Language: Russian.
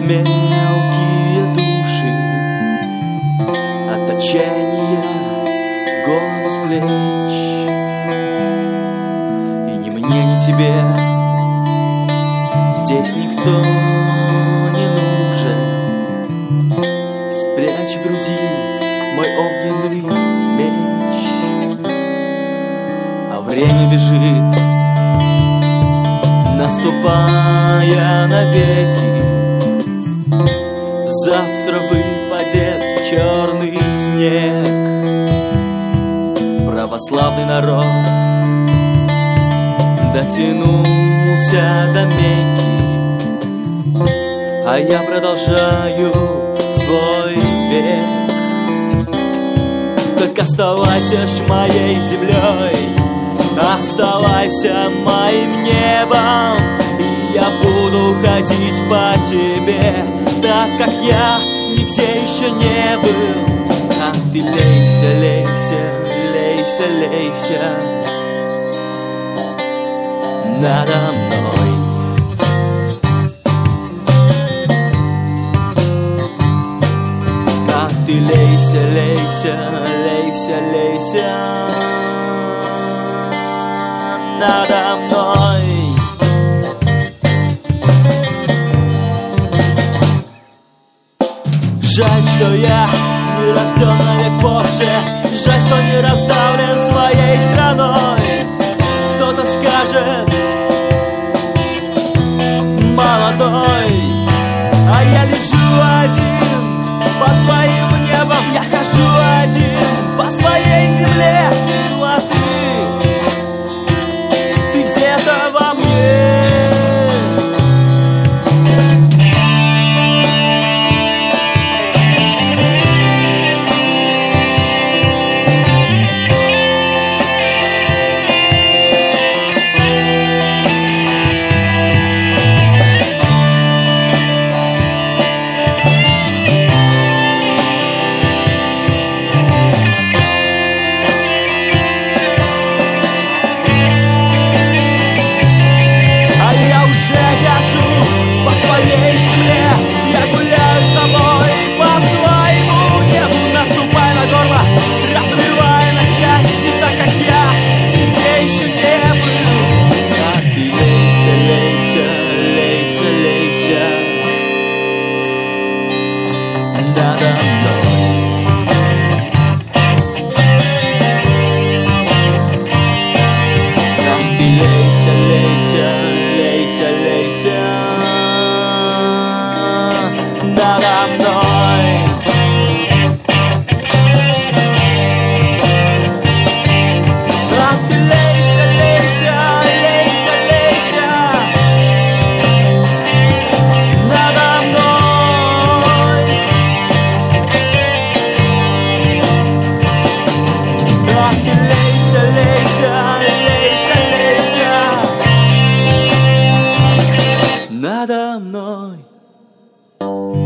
мелкие души, от отчаяния голову с плеч. И ни мне, ни тебе здесь никто не нужен. Спрячь в груди мой огненный меч, а время бежит, наступая навеки. Завтра выпадет черный снег. Православный народ дотянулся до Мекки, а я продолжаю свой бег. Так оставайся ж моей землей, оставайся моим небом, и я буду ходить по тебе, так как я нигде еще не был. А ты лейся, лейся, лейся, лейся надо мной. А ты лейся, лейся, лейся, лейся надо мной. Жаль, что я не рожден на век позже, жаль, что не раздавлен своей страной. Кто-то скажет: молодой, а я лежу один под своим небом, я хожу один по своей земле. Ну а ты где-то во мне. надо мной.